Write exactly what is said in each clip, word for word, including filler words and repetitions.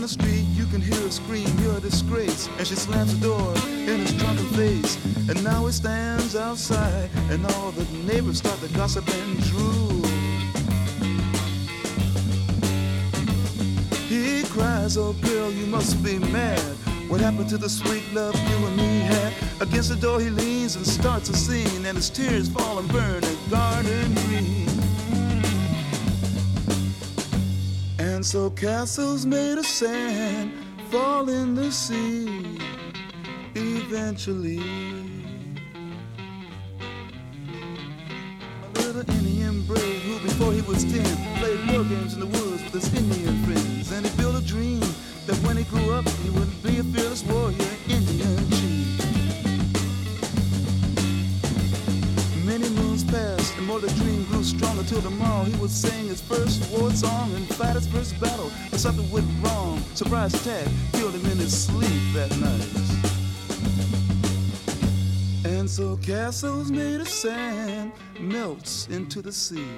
the street, you can hear her scream, you're a disgrace. And she slams the door in his drunken face. And now he stands outside, and all the neighbors start to gossip and drool. He cries, oh girl, you must be mad. What happened to the sweet love you and me had? Against the door he leans and starts a scene, and his tears fall and burn a garden green. And so castles made of sand fall in the sea eventually. A little Indian brave who before he was ten played war games in the woods with his Indian friends. And he built a dream that when he grew up he would be a fearless warrior, Indian chief. Many moons passed and more the dream grew stronger till tomorrow he would sing his first war song and fight his first battle. But something went wrong. Surprise attack killed him in his sleep that night. And so castles made of sand melts into the sea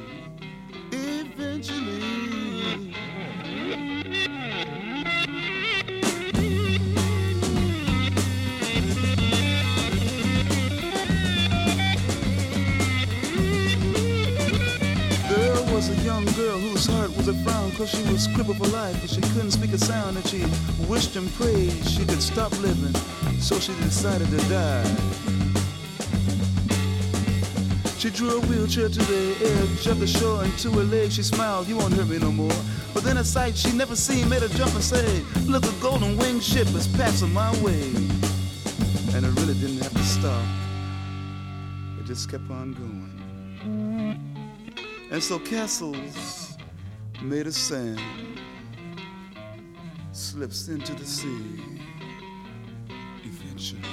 eventually. There was a young girl whose heart was a frown, cause she was crippled for life, but she couldn't speak a sound, and she wished and prayed she could stop living, so she decided to die. She drew a wheelchair to the edge of the shore, and to her leg she smiled, you won't hurt me no more. But then a sight she never seen made her jump and say, look, a golden winged ship is passing my way. And it really didn't have to stop. It just kept on going. And so castles made of sand slips into the sea eventually.